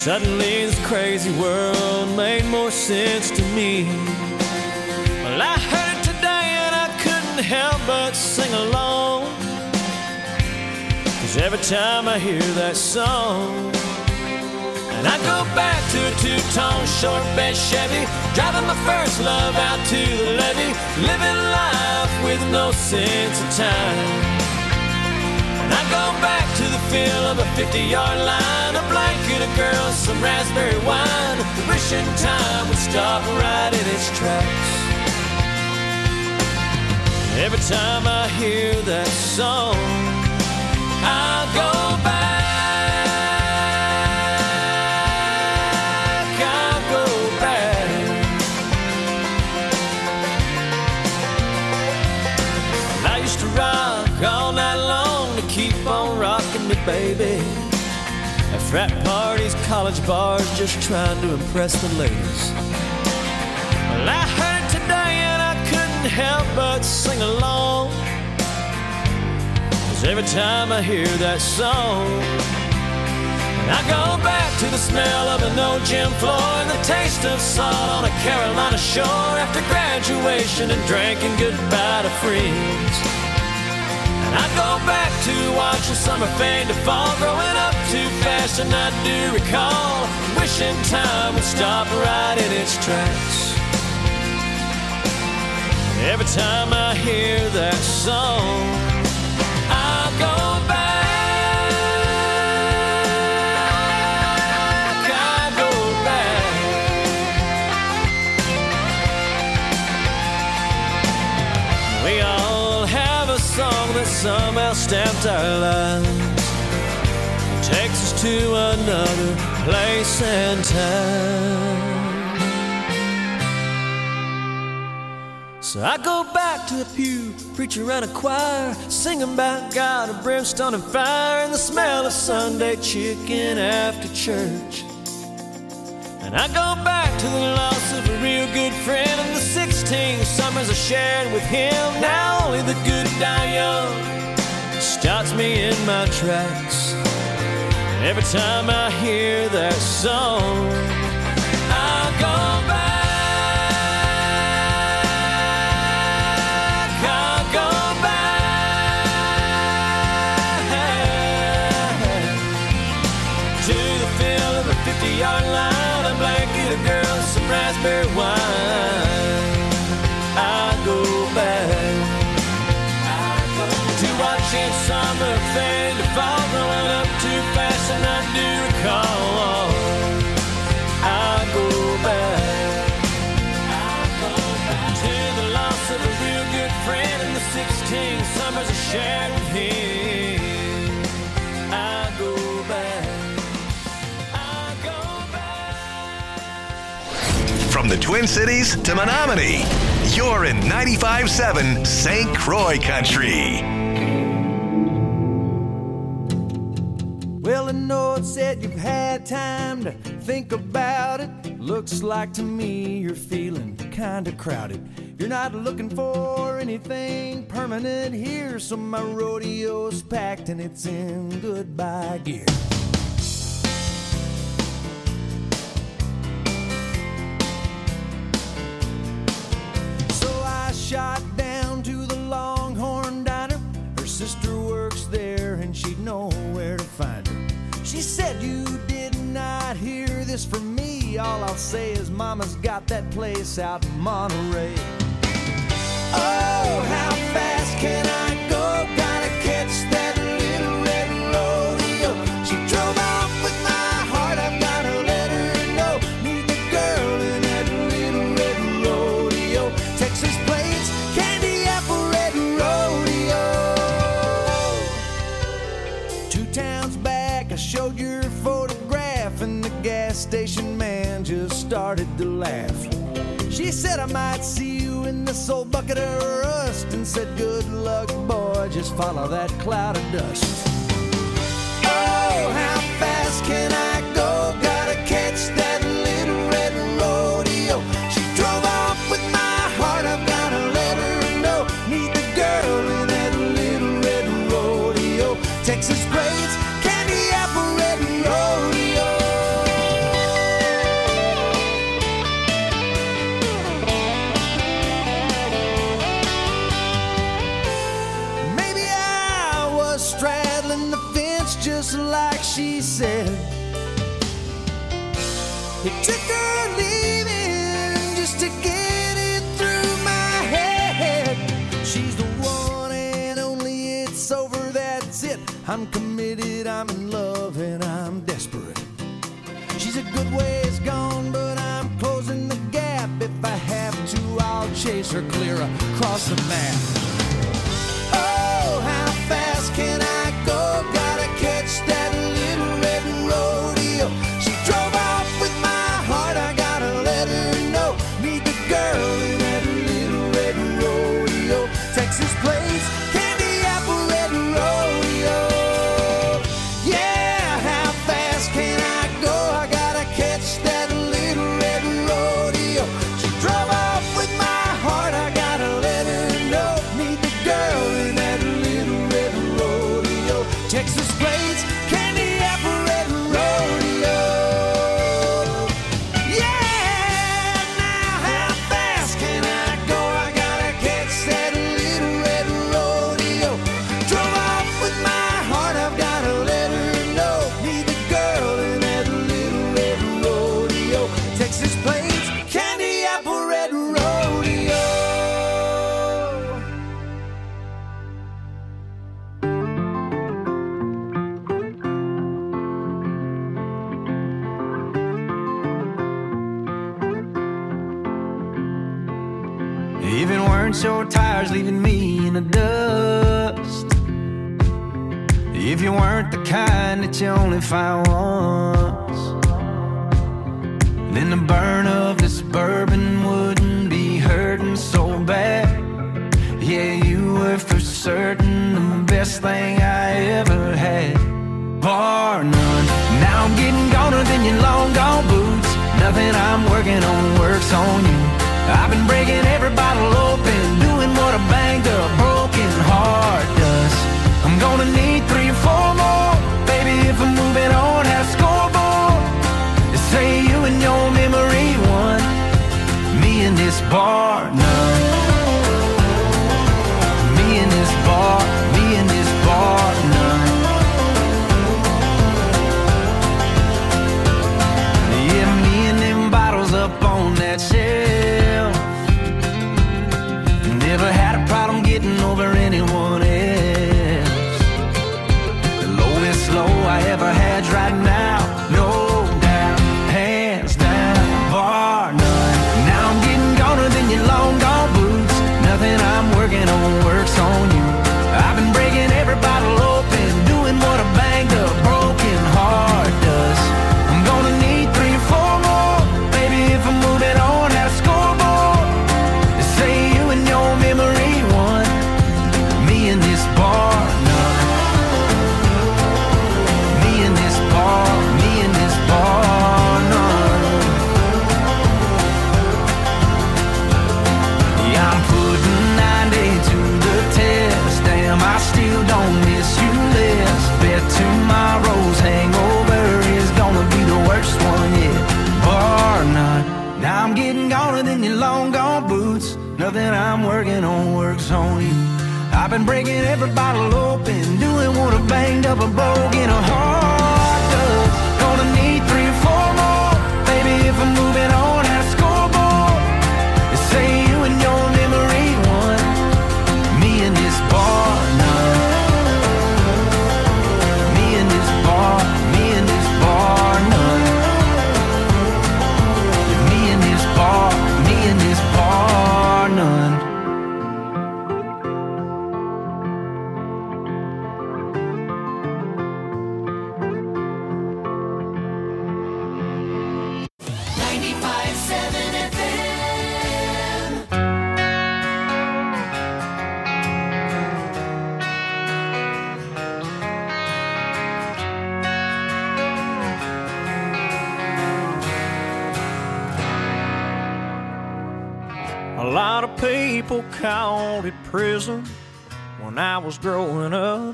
Suddenly this crazy world made more sense to me. Well, I heard it today and I couldn't help but sing along, 'cause every time I hear that song, and I go back to a two-tone short bed Chevy, driving my first love out to the levee, living life with no sense of time. And I go back to the feel of a 50-yard line, a blanket, a girl, some raspberry wine, wishing time would stop right in its tracks. Every time I hear that song, I go back. All night long to keep on rocking me, baby. At frat parties, college bars, just trying to impress the ladies. Well, I heard it today and I couldn't help but sing along, 'cause every time I hear that song, and I go back to the smell of an old gym floor and the taste of salt on a Carolina shore after graduation and drinking goodbye to friends. I go back to watching summer fade to fall, growing up too fast, and I do recall wishing time would stop right in its tracks. Every time I hear that song, I go back, I go back. We all have a song that somehow stamped our lives, takes us to another place and time. So I go back to the pew, preacher and a choir, singing about God and brimstone and fire, and the smell of Sunday chicken after church. And I go back to the loss of a real good friend and the 16 summers I shared with him. Now only the good die young stops me in my tracks. Every time I hear that song, I go back, I go back to the feel of a 50-yard line, a blanket, a girl, some raspberry wine. I go back to watching summer fade to fall, growing up too fast, and I do recall. I go back to the loss of a real good friend and the 16 summers I shared with him. I go back. From the Twin Cities to Menominee, you're in 95.7 St. Croix Country. Well, I know it said you've had time to think about it. Looks like to me you're feeling kinda crowded. You're not looking for anything permanent here, so my rodeo's packed and it's in goodbye gear. Shot down to the Longhorn Diner. Her sister works there and she'd know where to find her. She said, you did not hear this from me. All I'll say is Mama's got that place out in Monterey. Oh, how fast can I go? Gotta catch that little red rodeo. She drove off with my heart, I've gotta let her know. Meet the girl in that little red rodeo. Texas plains, candy apple red rodeo. 2 towns back I showed your photograph and the gas station man just started to laugh. She said I might see you in this old bucket of rust, and said good luck boy, just follow that cloud of dust. Oh, how fast can I go? Gotta catch that little red rodeo. She drove off with my heart, I've gotta let her know. Meet the girl in that little red rodeo. Texas plains, candy apple red rodeo. It took her leaving just to get it through my head. She's the one and only, it's over, that's it. I'm committed, I'm in love, and I'm desperate. She's a good ways gone, but I'm closing the gap. If I have to, I'll chase her clear across the map. Oh, how fast can I go? Gotta catch that little red rodeo. She drove off with my heart, I gotta let her know. Meet the girl in that little red rodeo. Texas plains, candy apple red rodeo. Yeah, how fast can I go? I gotta catch that little red rodeo. She drove off with my heart, I gotta let her know. Meet the girl in that little red rodeo. Texas plains, candy apple red rodeo. Yeah, now how fast can I go? I gotta catch that little red rodeo. Drove off with my heart, I've gotta let her know. Meet the girl in that little red rodeo. Texas plains, candy apple red rodeo. Even weren't your tires leaving me in the dust, if you weren't the kind that you only find once, then the burn of this bourbon wouldn't be hurting so bad. Yeah, you were for certain the best thing I ever had, bar none. Now I'm getting goner than your long gone boots. Nothing I'm working on works on you. I've been breaking every bottle open, doing what a banged up broken heart does. I'm gonna need 3 or 4 more, baby, if I'm moving on that scoreboard. They say you and your memory won, me and this bar none. Me and this bar, me and this bar none. Yeah, me and them bottles up on that shelf. Never had a problem getting over anyone else. The lowest low I ever had's right now, no doubt, hands down, bar none. Now I'm getting goner than your long gone boots. Nothing I'm working on works on you. I've been breaking every bottle open, doing what a banged up broken heart does. I'm gonna need 3 or 4 more, baby, if I'm moving on at a scoreboard. They say you and your memory won, me and this bar none. Me and this bar, me and this bar none. Yeah, I'm putting 90 to the test. Damn, I still don't miss you less. Bet tomorrow's hangover is gonna be the worst one yet, bar none. Now I'm getting goner than your long gone boots. Nothing I'm working on works on you. I've been breaking every bottle open, doing what a banged up a broken heart does. Gonna need 3 or 4 more, baby, if I'm moving on at a scoreboard. They say you and your memory won, me and this bar none. Me and this bar, me and this bar none. Yeah, me and this bar, me and this bar none. A lot of people called it prison when I was growing up,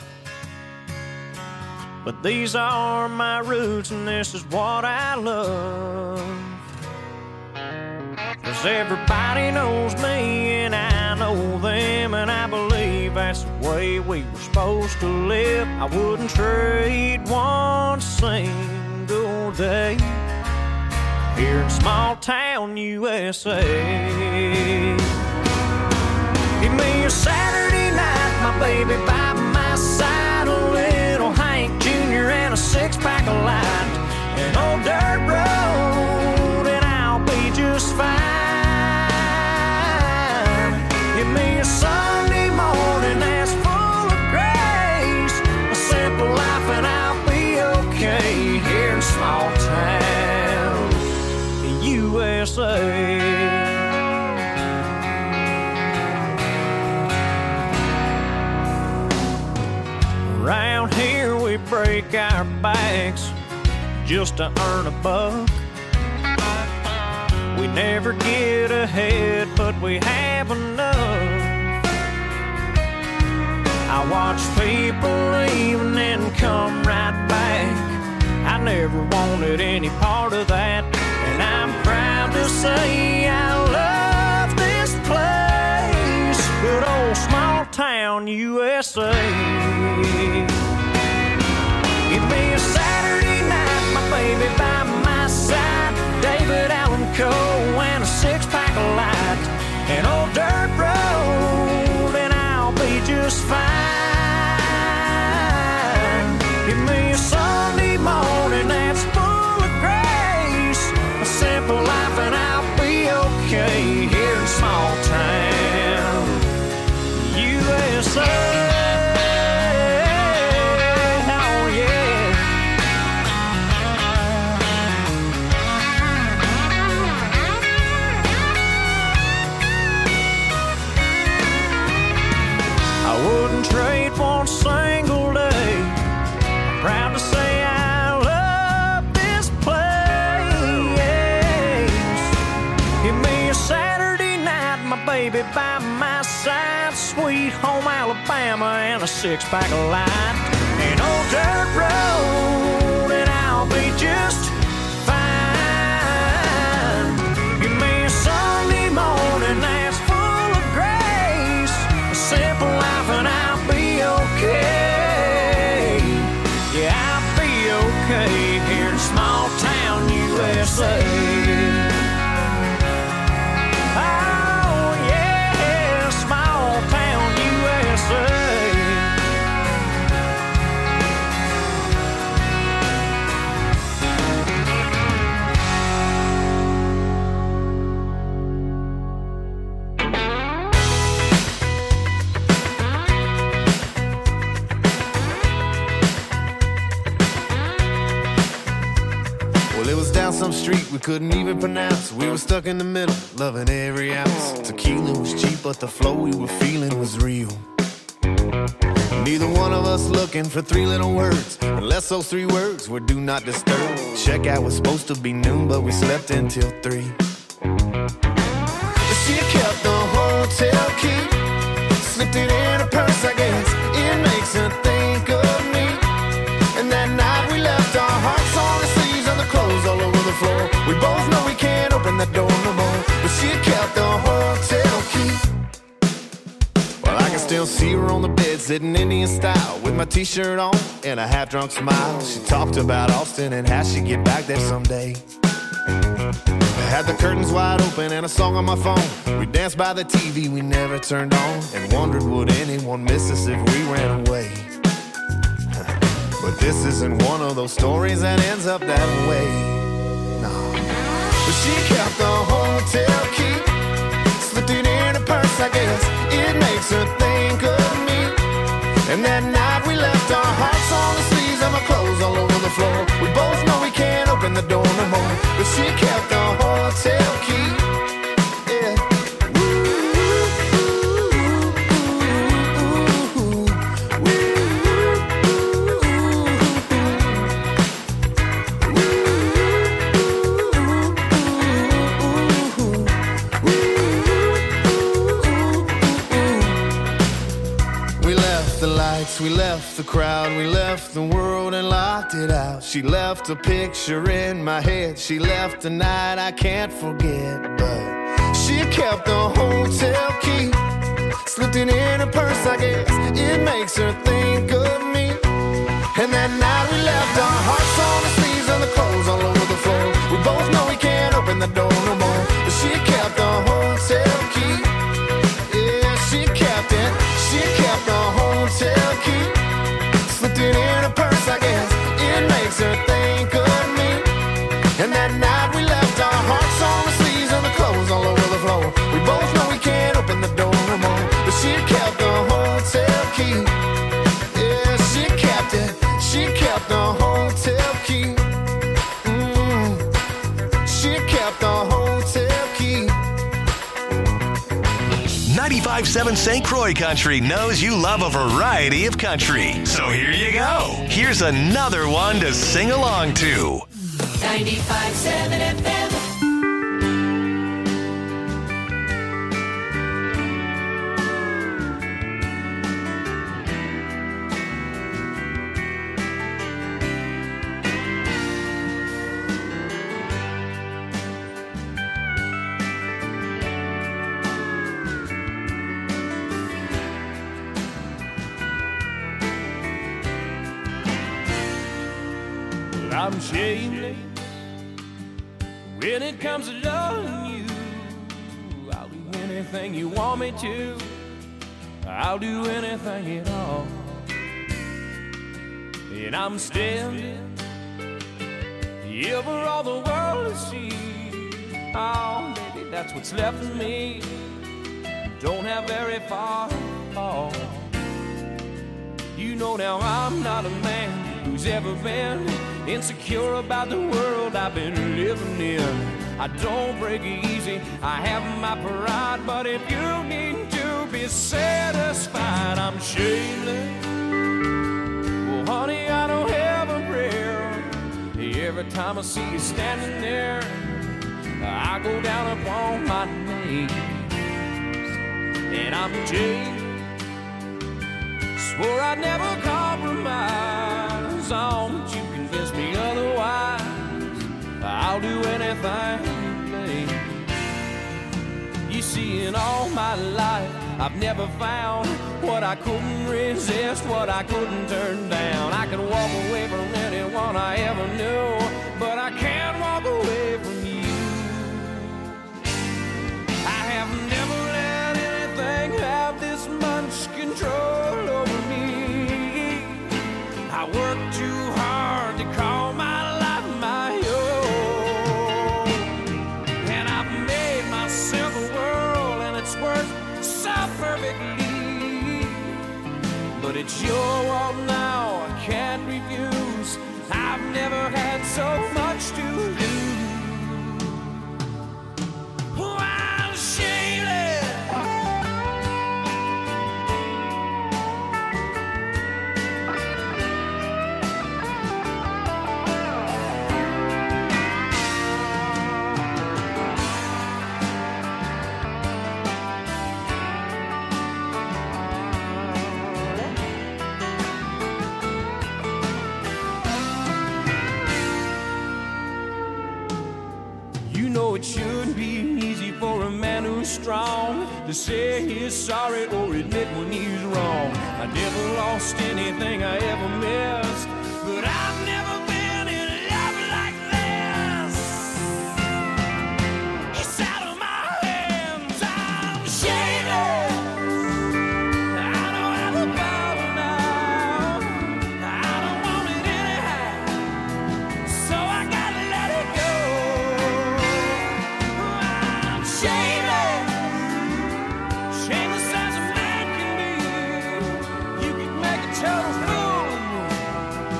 but these are my roots and this is what I love. 'Cause everybody knows me and I know them, and I believe that's the way we were supposed to live. I wouldn't trade one single day here in small town USA. Give me a Saturday night, my baby by my side, a little Hank Jr. and a six-pack of light, an old dirt road, and I'll be just fine. Give me a Sunday morning that's full of grace, a simple life, and I'll be okay here in small town USA. Around here we break our backs just to earn a buck. We never get ahead, but we have enough. I watch people leave and then come right back. I never wanted any part of that, and I'm proud to say I love this place, good old small town USA. Give me a Saturday night, my baby by my side, David Allan Coe and a six-pack of light, an old dirt road, and I'll be just fine. Give me a Sunday morning that's full of grace, a simple life, and I'll be okay here in small town USA. Trade one single day. I'm proud to say I love this place. Give me a Saturday night, my baby by my side, sweet home Alabama and a six-pack of light, an old dirt road, and I'll be just fine. Give me a Sunday morning that's full of grace, a simple life, and I'll be okay. Yeah, I'll be okay here in small town USA. Oh yeah, small town USA. Some street we couldn't even pronounce. We were stuck in the middle, loving every ounce. Tequila was cheap, but the flow we were feeling was real. Neither one of us looking for three little words, unless those three words were do not disturb. Checkout was supposed to be noon, but we slept until 3. She kept the hotel key, slipped it in her purse, I guess. It makes her think of me. And that night we left our hearts on the sleeves of the clothes all over the floor. We both know we can't open that door no more, but she kept the hotel key. Well, I can still see her on the bed, sitting Indian style, with my t-shirt on and a half-drunk smile. She talked about Austin and how she'd get back there someday. I had the curtains wide open and a song on my phone. We danced by the TV we never turned on, and wondered would anyone miss us if we ran away. But this isn't one of those stories that ends up that way. No. But she kept the hotel key, slipped it in her purse, I guess. It makes her think of me. And that night we left our hearts on the sleeves of our clothes all over the floor. We both know we can't open the door no more, but she kept the hotel key. Yeah. We left the crowd, we left the world and locked it out. She left a picture in my head, she left a night I can't forget. But she kept the hotel key, slipped it in her purse, I guess. It makes her think of me. And that night we left our hearts on the sleeves of the clothes all over the floor. We both know we can't that night we left our hearts on the sleeves and the clothes all over the floor. We both know we can't open the door no more, but she kept the hotel key. Yeah, she kept it. She kept the hotel key. She kept the hotel key. 95.7 St. Croix Country knows you love a variety of country. So here you go. Here's another one to sing along to. 95.7 FM. I'm shameless when it comes to loving you. I'll do anything you want me to. I'll do anything at all. And I'm standing here for all the world to see. Oh, baby, that's what's left of me. Don't have very far to fall. You know now I'm not a man who's ever been insecure about the world I've been living in. I don't break easy, I have my pride, but if you need to be satisfied, I'm shameless. Well, honey, I don't have a prayer. Every time I see you standing there, I go down upon my knees. And I'm jaded, swore I'd never compromise on, but you convinced me otherwise. I'll do anything you please. You see, in all my life, I've never found what I couldn't resist, what I couldn't turn down. I could walk away from anyone I ever knew, but I can't walk away from you. I have never let anything have this much control over me. I work too hard to call my life my own, and I've made myself a world, and it's worked so perfectly. But it's your world now, I can't refuse. I've never had so much to lose. Oh, I'm shameless. It shouldn't be easy for a man who's strong to say he's sorry or admit when he's wrong. I never lost anything I ever missed, but I've never been in love like this. It's out of my hands, I'm shameless. I don't have a bottle now, I don't want it anyhow, so I gotta let it go. Shameless as a man can be. You can make a total fool of me,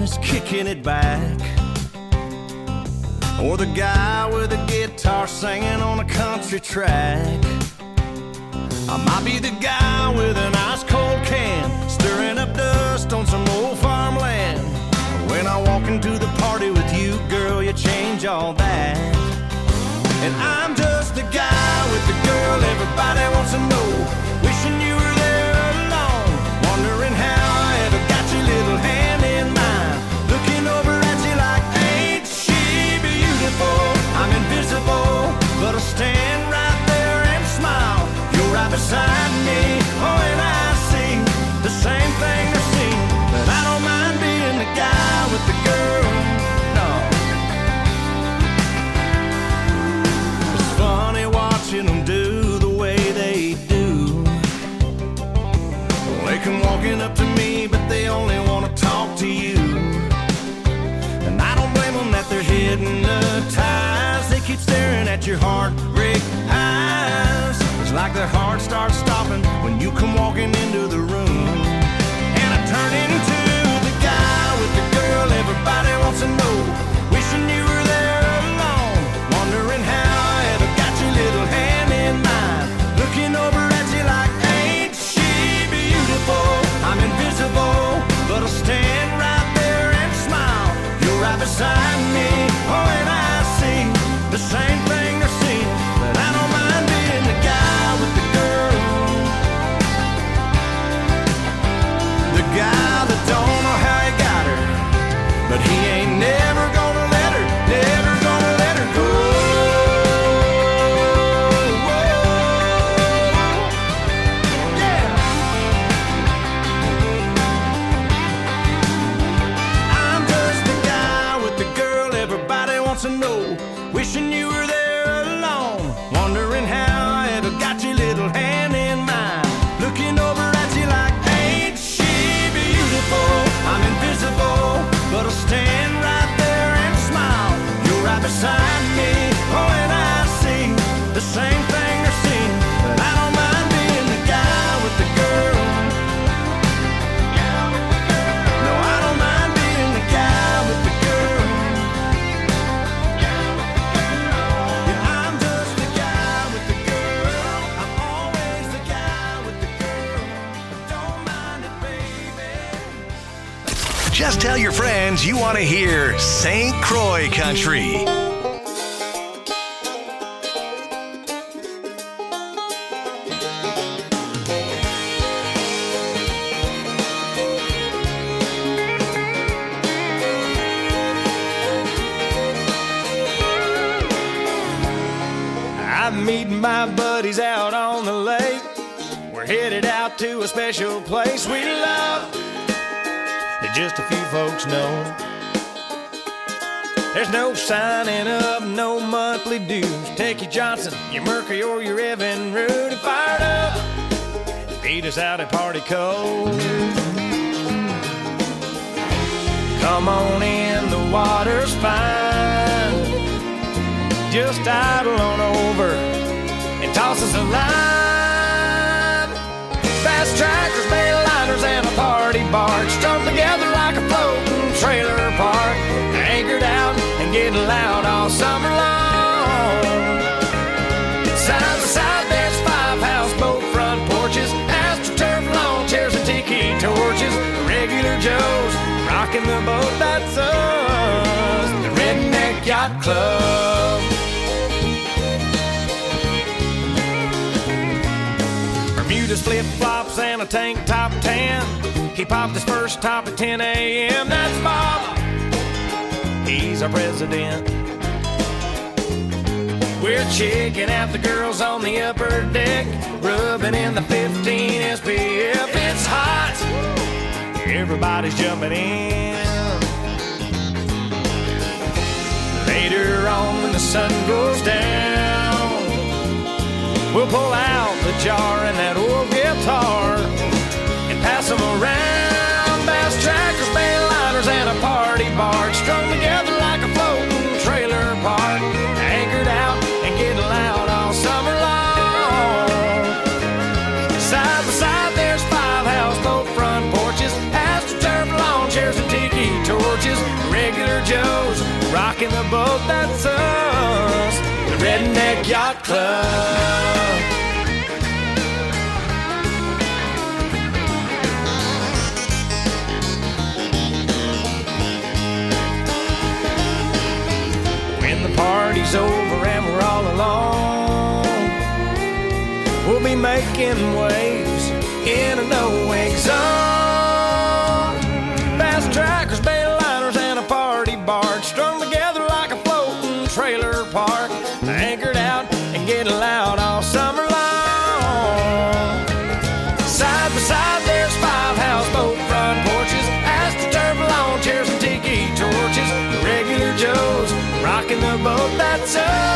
boys kicking it back, or the guy with a guitar singing on a country track. I might be the guy with an ice cold can, stirring up dust on some old farmland. When I walk into the party with you, girl, you change all that. And I'm just the guy with the girl everybody wants to know, wishing you were there alone, wondering how I ever got your little hand in mine, looking over at you like, ain't she beautiful? I'm invisible, but I'll stand right there and smile. You're right beside me, oh, and I see the same thing they're seeing, but I don't mind being the guy with the girl, no. It's funny watching them do the way they do. They come walking up to me, but they only want to talk to you. And I don't blame them that they're hypnotized. They keep staring at your heartbreak eyes. It's like their heart starts stopping when you come walking into the room. And I turn into the guy with the girl everybody wants to know, wishing you were there alone, wondering how I ever got your little hand in mine, looking over at you like, ain't she beautiful? I'm invisible, but I'll stand right there and smile. You're right beside me, oh, and I see the same thing they're seeing, but I don't mind being the guy with the girl, the guy that don't know how he got her, but he ain't never gonna let her, never gonna let her go. Yeah. I'm just the guy with the girl everybody wants to know, wishing you were there alone, wondering how I ever got your little hand in mine, looking over at you like, ain't she beautiful? I'm invisible, but I'll stand right there and smile. You're right beside me, oh, and I see the same thing they're seeing, but I don't mind being the guy with the girl. No, I don't mind being the guy with the girl. Yeah, I'm just the guy with the girl. I'm always the guy with the girl. Don't mind it, baby. Just tell your friends you want to hear St. Croix Country. I'm meeting my buddies out on the lake. We're headed out to a special place we love that just a few folks know. There's no signing up, no monthly dues. Take your Johnson, your Mercury, or your Evan Root and fired up. Beat us out at Party Cove. Come on in, the water's fine. Just idle on over and toss us a line. Fast tractors, mail liners, and a party barge strung together like a floating trailer park, anchored out and getting loud all summer long. Side to side, there's 5 houseboat front porches, astroturf lawn chairs and tiki torches. Regular Joes rocking the boat, that's us, the Redneck Yacht Club. Bermuda's flip-flops and a tank top tan. He popped his first top at 10 a.m. That's Bob, he's our president. We're checking out the girls on the upper deck, rubbing in the 15 SPF. It's hot, everybody's jumping in. Later on when the sun goes down, we'll pull out the jar and that old guitar and pass them around. Bass trackers, mail liners, and a party barge strung together like a floating trailer park, anchored out and getting loud all summer long. Side by side, there's 5 houseboat front porches, astroturf lawn chairs and tiki torches. porches, regular Joes, rocking the boat, that's us, the Redneck Yacht Club. When the party's over and we're all alone, we'll be making waves in a no-wake zone. Fast trackers, bail liners, and a party barge strung together like a floating trailer park, anchored out and getting loud all summer long. Side by side there's 5 houseboat front porches, astroturf lawn chairs and tiki torches, the regular Joes rocking the boat, that's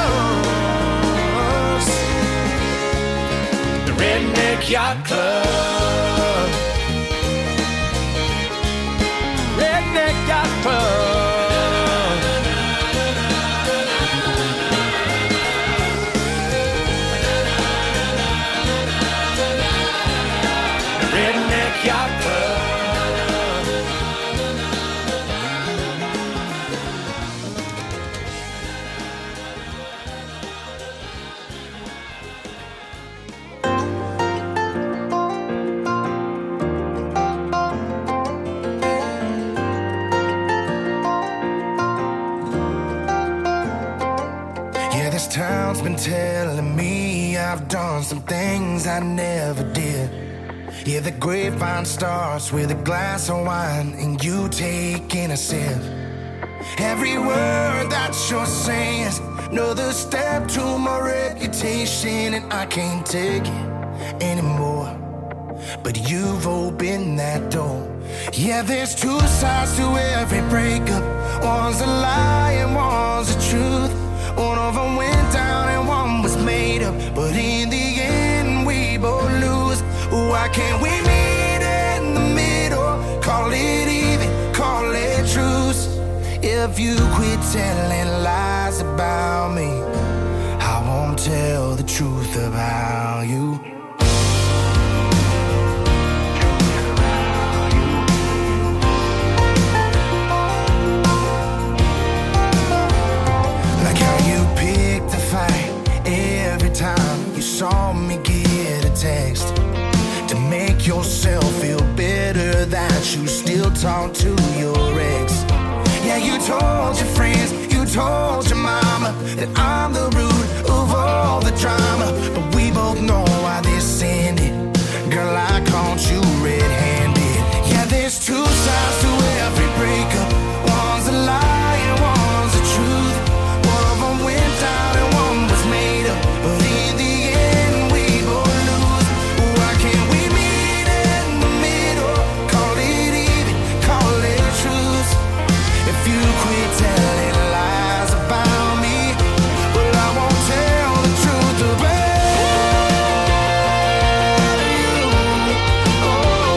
us, the Redneck Yacht Club. Redneck Yacht Club. Redneck Yacht Club. This town's been telling me I've done some things I never did. Yeah, the grapevine starts with a glass of wine and you taking a sip. Every word that you're saying is another step to my reputation, and I can't take it anymore. But you've opened that door. Yeah, there's 2 sides to every breakup. One's a lie and one's the truth. One of them went down and one was made up, but in the end we both lose. Why can't we meet in the middle? Call it even, call it truce. If you quit telling lies about me, I won't tell the truth about you. Every time you saw me get a text to make yourself feel better that you still talk to your ex. Yeah, you told your friends, you told your mama that I'm the root of all the drama, but we both know why this ended. Girl, I caught you red-handed. Yeah, there's 2 sides to every breakup. One's a lie and one's the truth. One of them went down and one was made up, but in the end we both lose. Why can't we meet in the middle? Call it even, call it truth. If you quit telling lies about me, well, I won't tell the truth about you. Oh.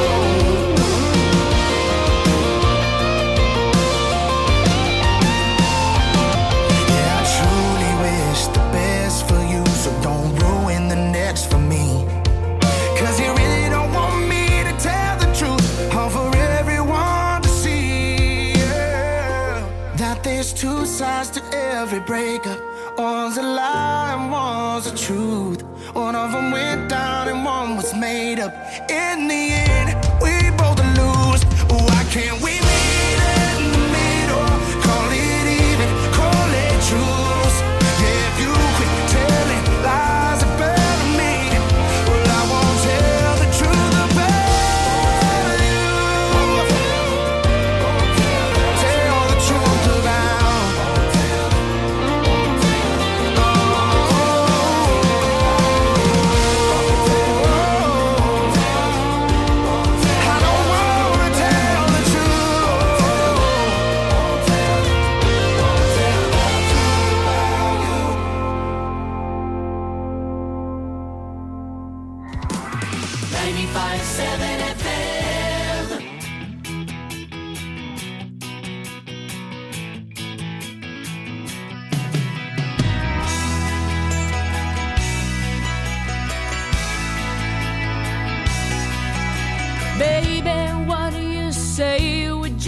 Yeah, I truly wish the best for you, so don't ruin the next for me. 'Cause you really don't want me to tell the truth, all for everyone to see. Yeah. That there's 2 sides to every breakup. One's a lie and one's the truth. One of them went down and one was made up. In the end, we both lose. Why can't we meet in the middle? Call it even, call it truth. Yeah, if you quit telling lies about me, well, I won't tell the truth about you. Tell the truth about. I don't wanna tell the truth.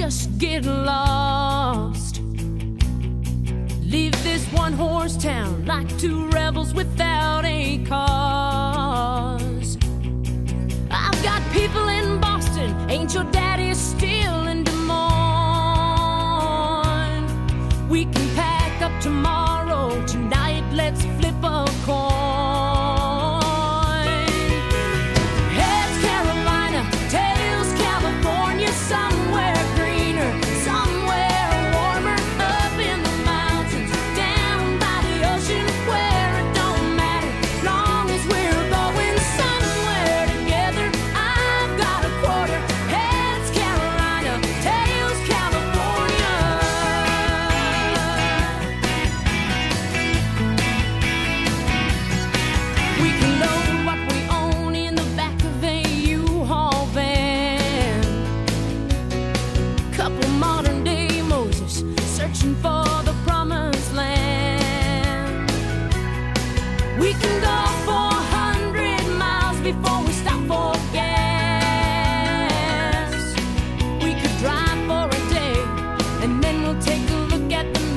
just get lost. Leave this one-horse town like two rebels without a cause. I've got people in Boston, ain't your daddy still in Des Moines? We can pack up tomorrow, tonight let's flip a coin. Heads Carolina, tails California, somewhere greener, somewhere warmer, up in the mountains, down by the ocean, where it don't matter, long as we're going somewhere together. I've got a quarter. Heads Carolina, tails California. We can load what we own in the back of a U-Haul van. Couple modern day Moses searching for the promised land. We can go 400 miles before we stop for gas. We could drive for a day and then we'll take a look at the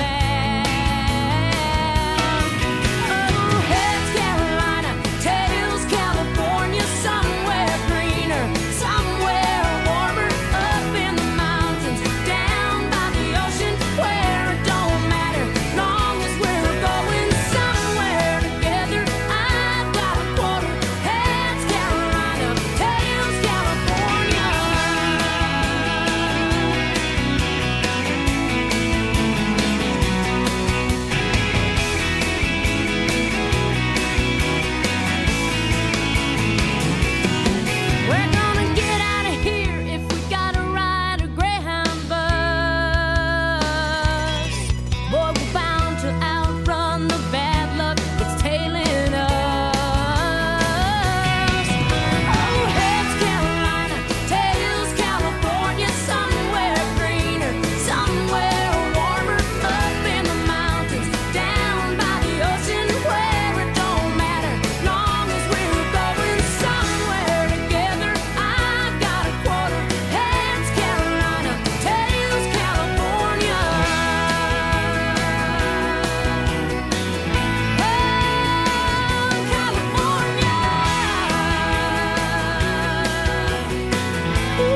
map. Oh, heads Carolina, tails California, somewhere greener, somewhere warmer, up in the mountains, down by the ocean, where it don't matter, long as we're going somewhere together. I've got a quarter. Heads Carolina, tails California. We're gonna get out of here if we gotta ride a Greyhound bus. Boy, we're bound to outrun the bad luck that's tailing us. Oh, heads Carolina, tails California, somewhere greener, somewhere warmer, up in the mountains, down by the ocean, where it don't matter, long as we're going somewhere together. I've got a quarter. Heads Carolina, tails California. Oh, California. Ooh,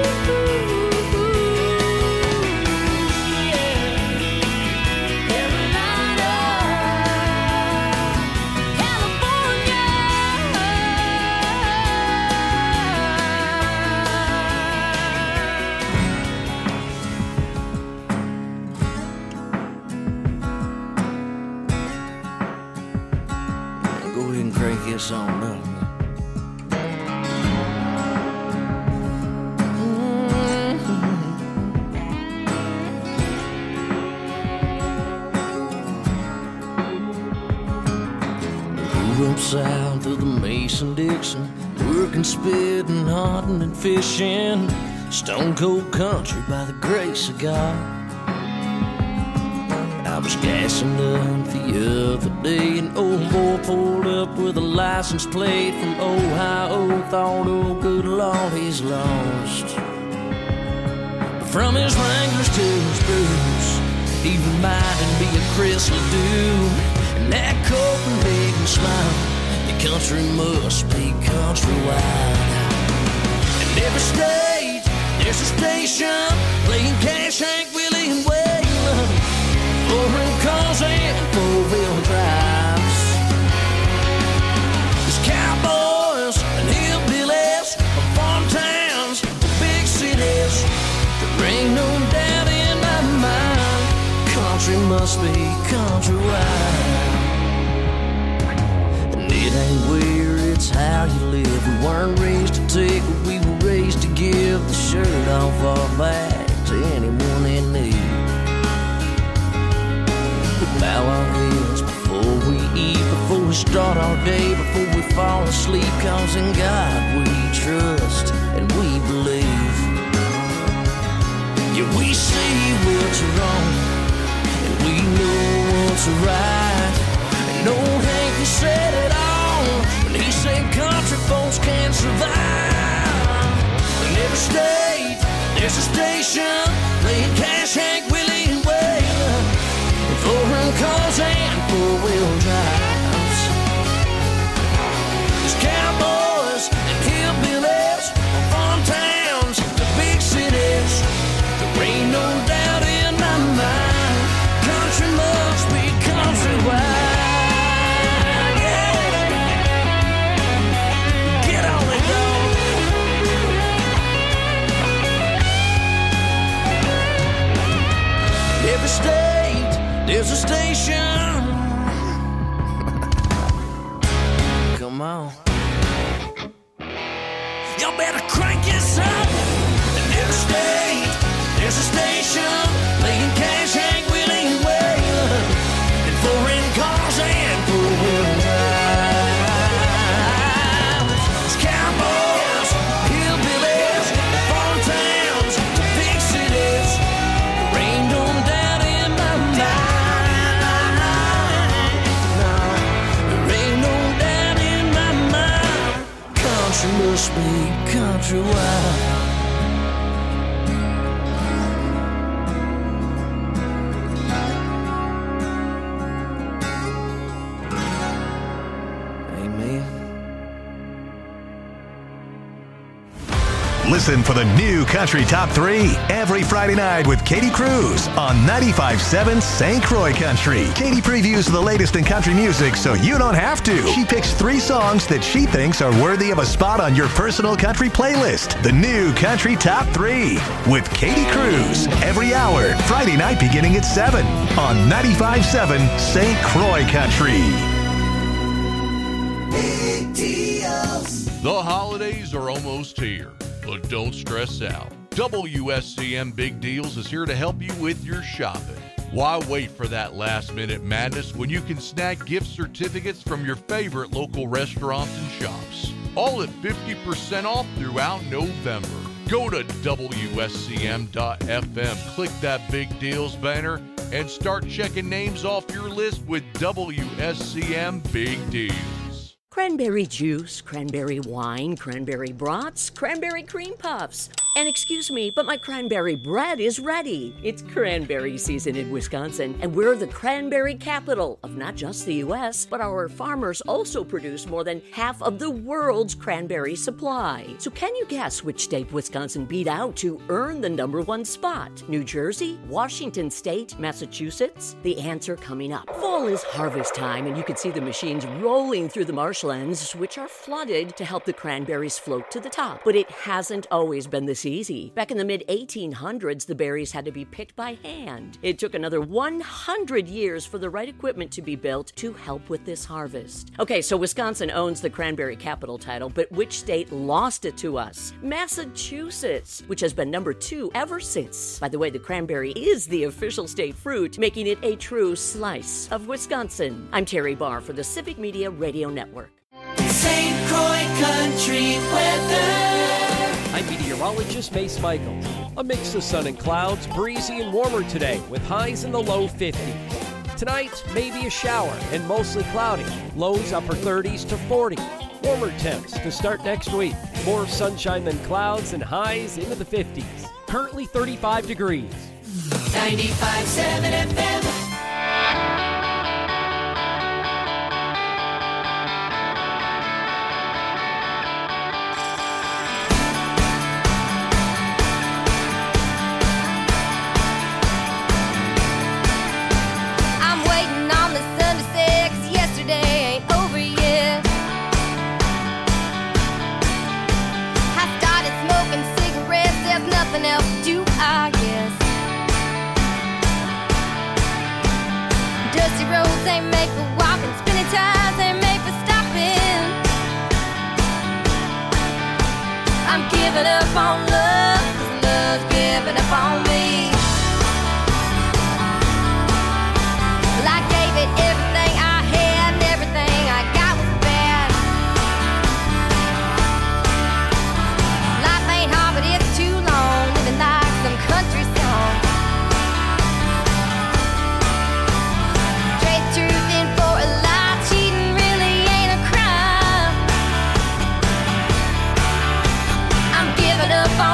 yeah. Carolina, Go ahead and crank this on up. Grew up south of the Mason-Dixon, working, spitting, hunting, and fishing. Stone cold country by the grace of God. I was gassing up the other day, an old boy pulled up with a license plate from Ohio. Thought, oh good Lord, he's lost. But from his Wranglers to his Bruce, he reminded me of Chris Ledoux. And that Copenhagen smile, your country must be countrywide. In every state, there's a station playing Cash, Hank, Willie, and Waylon. Foreign cars and four-wheel drives. There's cowboys and hillbillies from farm towns to big cities. There ain't no doubt in my mind, country must be countrywide. And it ain't where, it's how you live. We weren't raised to take what we were raised to give. The shirt off our back to anyone in need. We bow our heads before we eat, before we start our day, before we fall asleep. Cause in God we trust and we believe. Yeah, we see what's wrong and we know what's right. And old Hank, he said it all when he said country folks can't survive. In every state, There's a station playing Cash, Hank Willie, and Waylon, four-run cars and four-wheel drives. There's cowboys and hillbillies, farm towns, the big cities. There ain't no doubt in my mind, country must be countrywide. Every state, there's a station. Come on. Y'all better crank this up. In every state, there's a station playing Cash, Hank Willie, and Waylon, and foreign cars and four-wheel drives. There's cowboys, hillbillies, farm towns, big cities. There ain't no doubt in my mind. No, there ain't no doubt in my mind. Country must be countrywide. Listen for the new Country Top 3 every Friday night with Katie Cruz on 95.7 St. Croix Country. Katie previews the latest in country music so you don't have to. She picks 3 songs that she thinks are worthy of a spot on your personal country playlist. The new Country Top 3 with Katie Cruz every hour, Friday night beginning at 7 on 95.7 St. Croix Country. The holidays are almost here, but don't stress out. WSCM Big Deals is here to help you with your shopping. Why wait for that last-minute madness when you can snag gift certificates from your favorite local restaurants and shops? All at 50% off throughout November. Go to WSCM.FM, click that Big Deals banner, and start checking names off your list with WSCM Big Deals. Cranberry juice, cranberry wine, cranberry brats, cranberry cream puffs. And excuse me, but my cranberry bread is ready. It's cranberry season in Wisconsin, and we're the cranberry capital of not just the U.S., but our farmers also produce more than half of the world's cranberry supply. So can you guess which state Wisconsin beat out to earn the #1 spot? New Jersey, Washington State, Massachusetts? The answer coming up. Fall is harvest time, and you can see the machines rolling through the marshlands, which are flooded to help the cranberries float to the top. But it hasn't always been this easy. Back in the mid-1800s, the berries had to be picked by hand. It took another 100 years for the right equipment to be built to help with this harvest. Okay, so Wisconsin owns the cranberry capital title, but which state lost it to us? Massachusetts, which has been #2 ever since. By the way, the cranberry is the official state fruit, making it a true slice of Wisconsin. I'm Terry Barr for the Civic Media Radio Network. St. Croix Country weather. I'm meteorologist Mace Michaels. A mix of sun and clouds, breezy and warmer today with highs in the low 50s. Tonight, maybe a shower and mostly cloudy. Lows upper 30s to 40. Warmer temps to start next week. More sunshine than clouds and highs into the 50s. Currently 35 degrees. 95.7 FM. Else do I guess. Dusty roads ain't made for walking, spinning tires ain't made for stopping. I'm giving up on love, 'cause love's giving up on me. Well, I gave it everything I had, and everything I got was bad. Life ain't hard, but it's too long, living like some country song. Trade truth in for a lie, cheating really ain't a crime. I'm giving up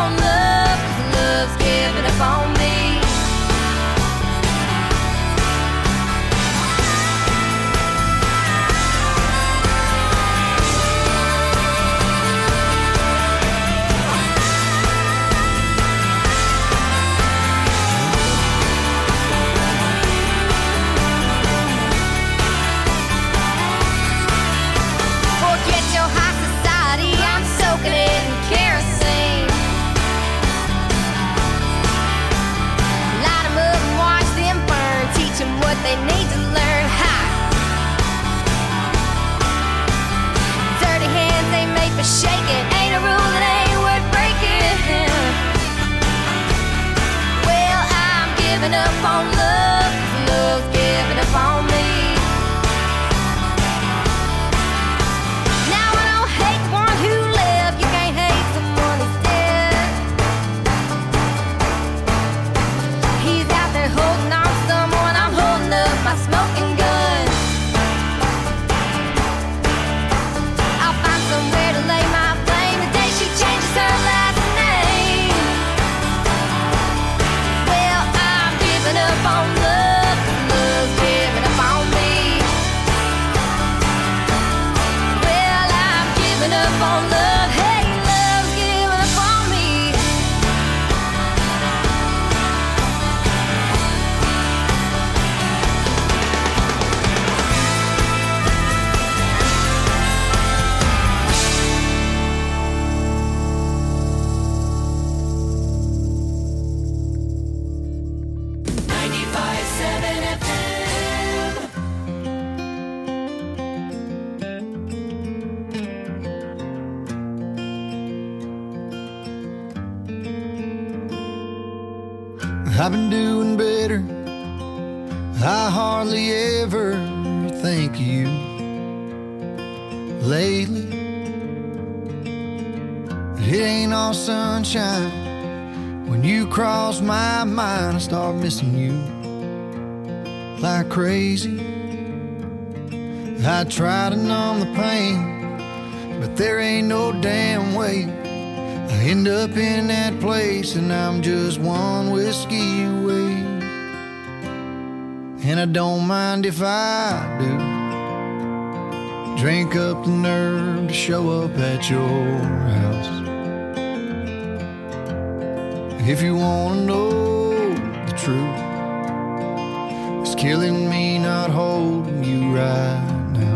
I've been doing better. I hardly ever think of you lately. It ain't all sunshine. When you cross my mind, I start missing you like crazy. I try to numb the pain, but there ain't no damn way. I end up in that place and I'm just one whiskey away. And I don't mind if I do. Drink up the nerve to show up at your house. If you wanna know the truth, it's killing me not holding you right now.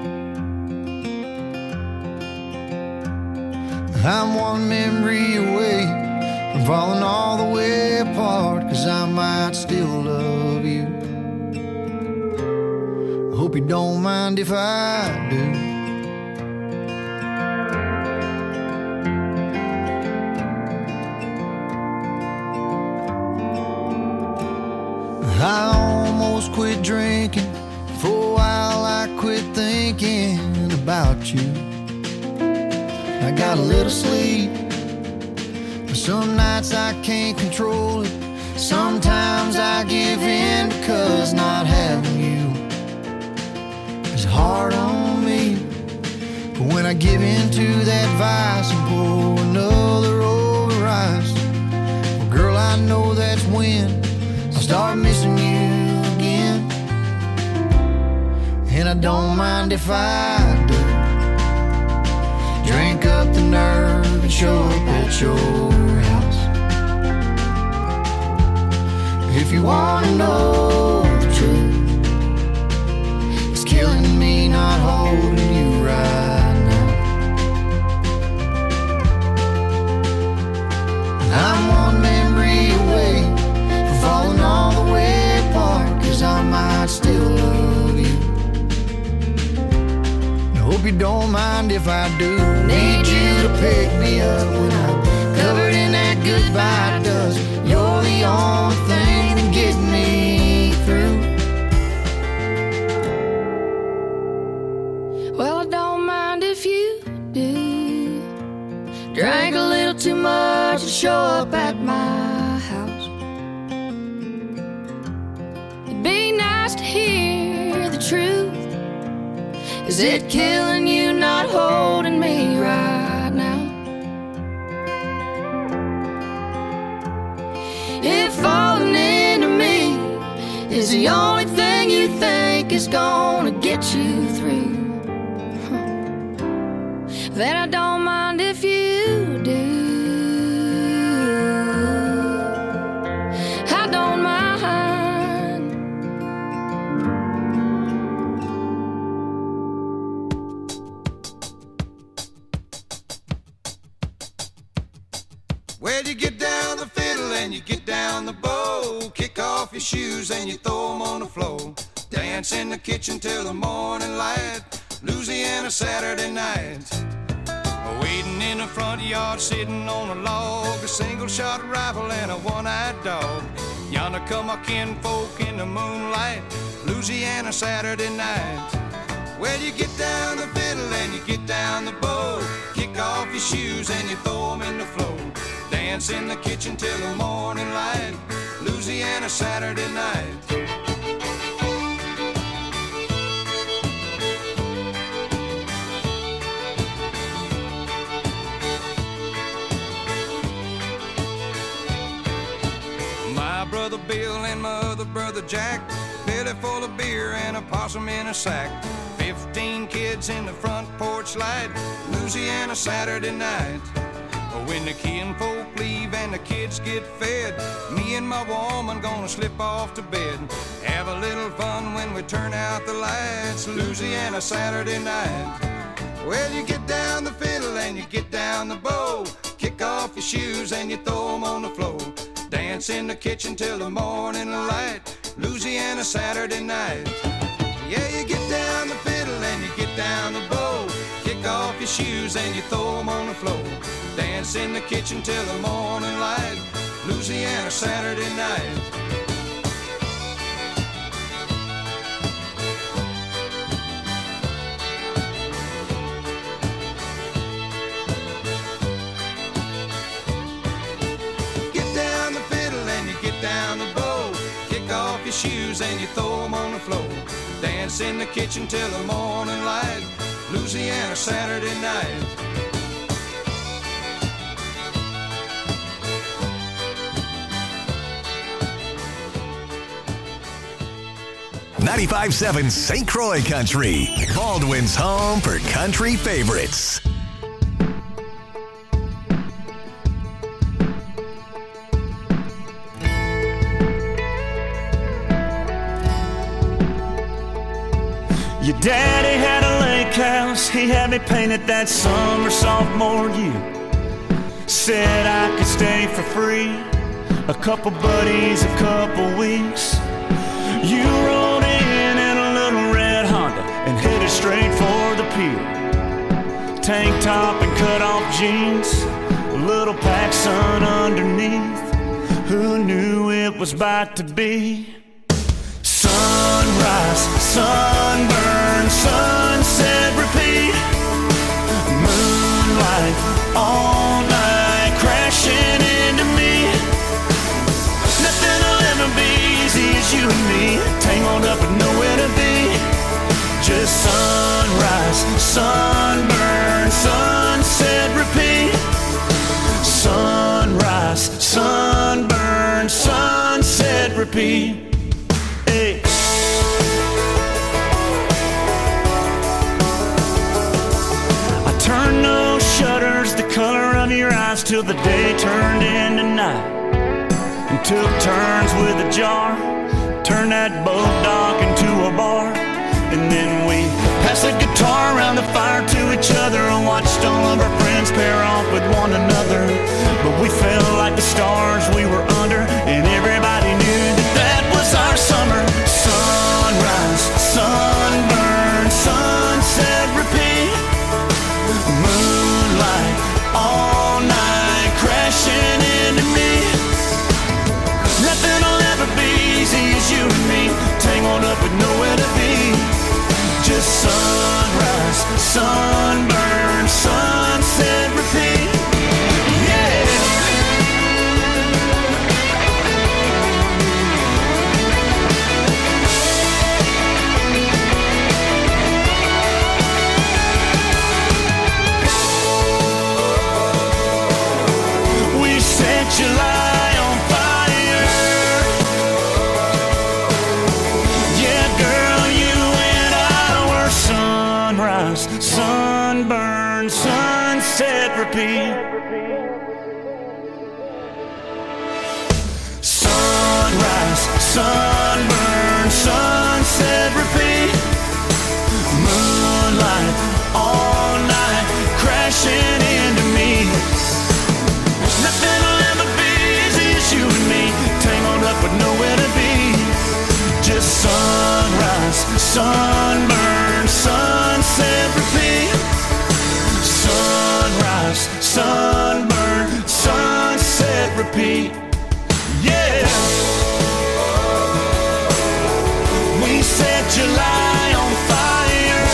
I'm one memory away from falling all the way apart, 'cause I might still love you. Hope you don't mind if I do. I almost quit drinking. For a while I quit thinking about you. I got a little sleep, but some nights I can't control it. Sometimes I give in because not having you is hard on me. But when I give in to that vice and pour another over ice, well, girl, I know that's when I'll start missing you again. And I don't mind if I do. Drink up the nerve and show up at your house. If you wanna know the truth, it's killing me not holding you right now. I'm one memory away from falling all the way apart, 'cause I might still love you. I hope you don't mind if I do. Need you to pick me up when I'm covered in that goodbye dust. You're the only thing that gets me through. Well, I don't mind if you do. Drank a little too much to show up at my house. It'd be nice to hear the truth. Is it killing you not holding me right now? If falling into me is the only thing you think is gonna get you through, then I don't mind if you do. I don't mind. Well, you get down the fiddle and you get down the bow. Kick off your shoes and you throw them on the floor. Dance in the kitchen till the morning light. Louisiana Saturday night. Waiting in the front yard, sitting on a log. A single-shot rifle and a one-eyed dog. Yonder come our kinfolk in the moonlight. Louisiana Saturday night. Well, you get down the fiddle and you get down the bow. Kick off your shoes and you throw them in the floor. Dance in the kitchen till the morning light. Louisiana Saturday night. My brother Bill and my other brother Jack, belly full of beer and a possum in a sack. 15 kids in the front porch light. Louisiana Saturday night. When the kinfolk leave and the kids get fed, me and my woman gonna slip off to bed. Have a little fun when we turn out the lights. Louisiana Saturday night. Well, you get down the fiddle and you get down the bow. Kick off your shoes and you throw them on the floor. Dance in the kitchen till the morning light. Louisiana Saturday night. Yeah, you get down the fiddle and you get down the bow. Kick off your shoes and you throw them on the floor. Dance in the kitchen till the morning light. Louisiana Saturday night. Get down the fiddle and you get down the bow. Kick off your shoes and you throw them on the floor. Dance in the kitchen till the morning light. Louisiana Saturday night. 95.7 St. Croix Country, Baldwin's home for country favorites. Your daddy had a lake house, he had me painted that summer sophomore year. Said I could stay for free, a couple buddies, a couple weeks. You rode in a little red Honda and headed straight for the pier. Tank top and cut off jeans, a little PacSun underneath. Who knew it was about to be? Sunrise, sunburn, sunset, repeat. Moonlight, all night, crashing into me. Nothing will ever be easy as you and me, tangled up with nowhere to be. Just sunrise, sunburn, sunset, repeat. Sunrise, sunburn, sunset, repeat. Hey. I turned those shutters the color of your eyes till the day turned into night, and took turns with a jar, turned that boat dock into a bar. And then we passed the guitar around the fire to each other and watched all of our friends pair off with one another. But we felt like the stars we were under, and everybody knew that that was our summer. Sunrise, sunburn, sunset, repeat. Moonlight, all night, crashing into me. Nothing will ever be easy as you and me, tangled up with nowhere to be. Just sunrise, sunburn, sunset, repeat. Yeah. We set July on fire. Yeah, girl, you and I were sunrise, sunburn, sunset, repeat. Sunrise, sunburn, sunset, repeat. Moonlight, all night, crashing into me. Nothing will ever be easy as you and me, tangled up with nowhere to be. Just sunrise, sunburn, sunset, repeat. Sunrise, sunburn, sunset, repeat. Yeah. We set July on fire.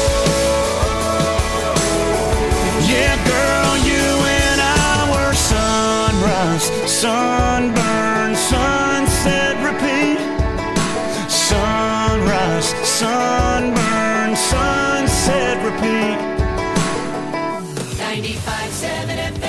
Yeah, girl, you and I were sunrise, sunburn, sunset, repeat. Sunrise, sunburn, sunset, repeat. 95.7 FM.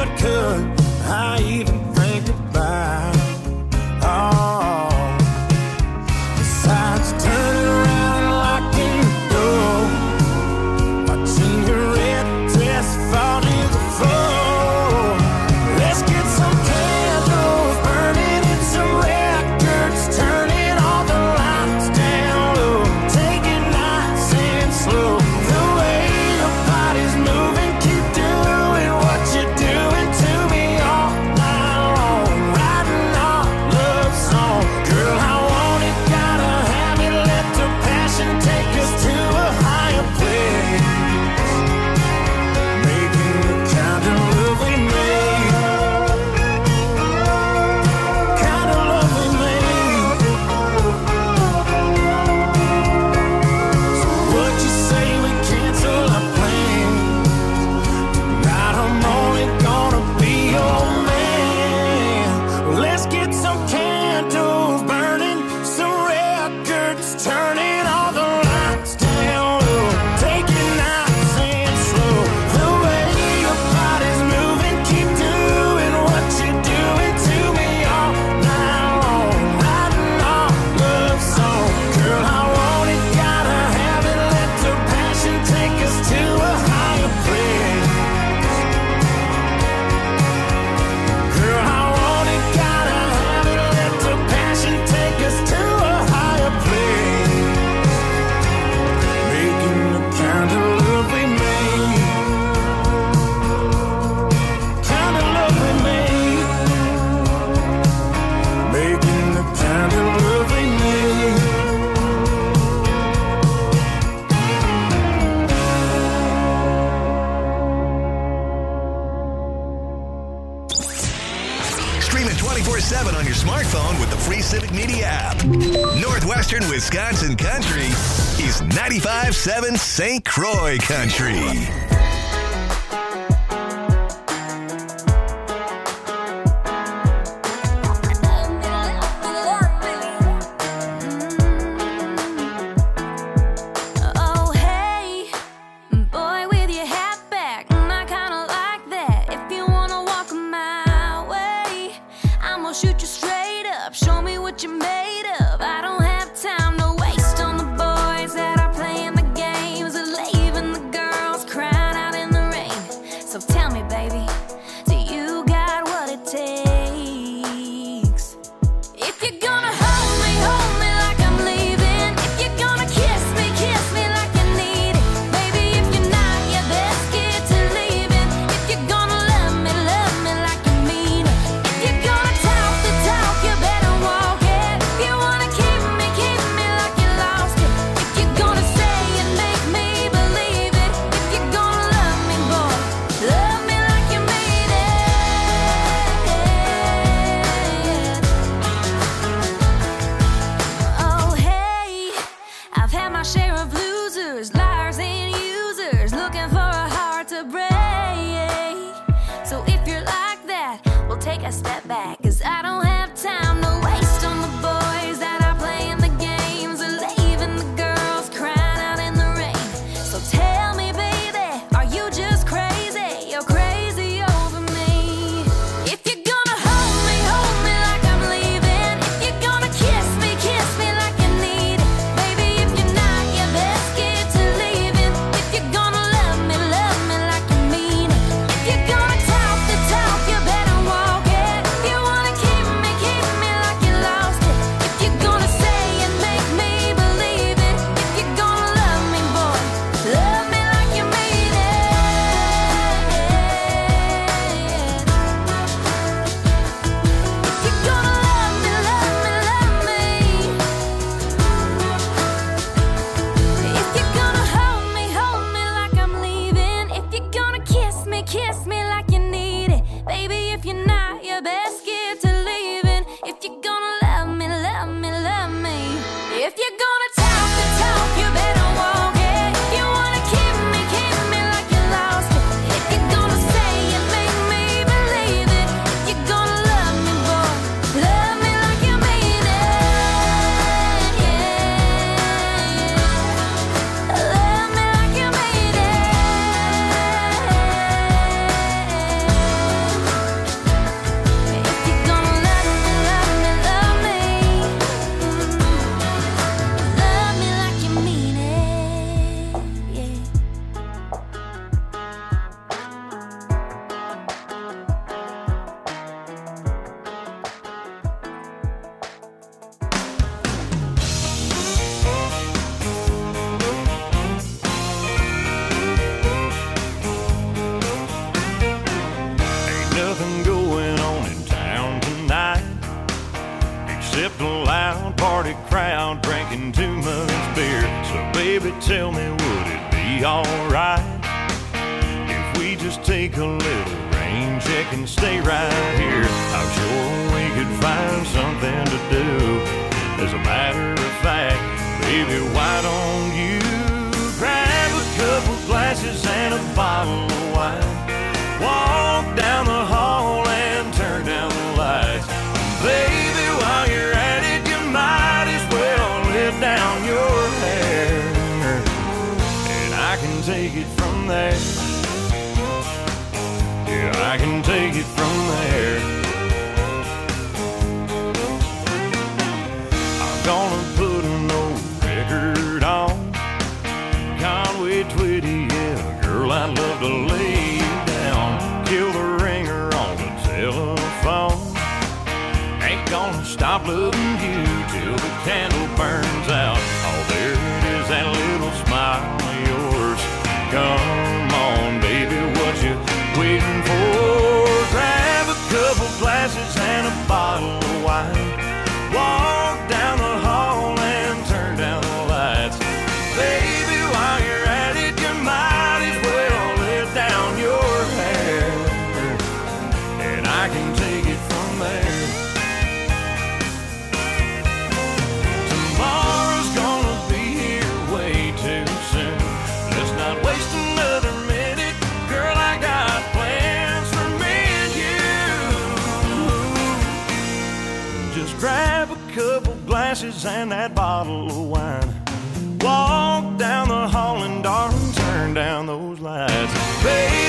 But could I even think about oh, besides turning around and locking the door, watching your red dress fall to the floor? Let's get some candles burning and some records, turning all the lights down low, take it nice and slow. The way your body's moving, keep doing what you're doing to me all night long, writing our love song. Girl, I want it, gotta have it, let the passion take us to a higher place, making the kind of love we made, kind of love we made. So what you say we cancel our plans? Tonight I'm only gonna be your man. Let's get some candles burning, some records turning, all the lights down low, take it nice and slow. The way your body's moving, keep doing what you're doing to me all night long, writing our love song. Girl, I want it, gotta have it, let the passion take us to a higher place. Girl, I want it, gotta have it, let the passion take us to a higher place, making the kind of love we made, kind of love we made, making the kind of love we made. Stream it 24/7 on your smartphone with the free Civic Media app. Northwestern Wisconsin Country is 95.7 St. Croix Country. Oh, hey, boy with your hat back, I kinda like that. If you wanna walk my way, I'm gonna shoot you straight up, show me what you're made of. I don't have time to waste on the boys that are playing the games and leaving the girls crying out in the rain. So tell me, baby, do you got what it takes? If you're gonna hold me like I'm leaving. If you're gonna kiss me like you need it. Baby, if you're not, you best get to leaving. If you're gonna love me like you mean it. If you're gonna talk the talk, you better walk it. If you wanna keep me like you lost it. If you're gonna say and make me believe it. If you're gonna love me, boy, love me like you mean it. Oh, hey, I've had my share of losers, liars and users, looking for a heart to break. So if you're like that, we'll take a step back, 'cause I don't have time to waste on the boys that are playing the games and leaving the girls crying out in the rain. So tell me, baby, are you just crazy? You're crazy over me. If you're gonna hold me like I'm leaving. If you're gonna kiss me like you need it. Baby, if you're not, you best get to leaving. If you're gonna love me like you mean it. If you're gonna talk the talk, you better walk it. If you wanna keep me like you lost it. If you're gonna say and make me believe it. If you're gonna love me, boy, love me like you mean it. If you're gonna love me. If you're gonna hold me like I'm leaving. If you're gonna kiss me like you need it. Baby, if you're not, you best get to leaving. If you're gonna love me. If you're gonna talk the talk, you better walk it. If you wanna keep me like you lost it. If you're gonna say and make me believe it. If you're gonna love me, boy, love me like you mean it. Love me like you mean it. nothing going on in town tonight except a loud party crowd drinking too much beer. So baby, tell me, would it be alright if we just take a little rain check and stay right here? I'm sure we could find something to do. As a matter of fact, baby, why don't you grab a couple glasses and a bottle of wine, walk down the hall and turn down the lights. Baby, while you're at it, you might as well let down your hair, and I can take it from there. Yeah, I can take it from there. I'm gonna put an old record on Conway Twitty, yeah, girl, I'd love to lay you down. Kill the ringer on the telephone. Ain't gonna stop loving you till the candle burns out. Oh, there it is, that little smile of yours. Come on, baby, what you waiting for? Grab a couple glasses and a bottle of wine, walk down the hall and turn down the lights. Baby, while you're at it, you might as well let down your hair, and I can take it from there. Tomorrow's gonna be here way too soon. Let's not waste another minute. Girl, I got plans for me and you. Just grab a couple glasses and that bottle of wine, walk down the hall and darling, turn down those lights. Baby,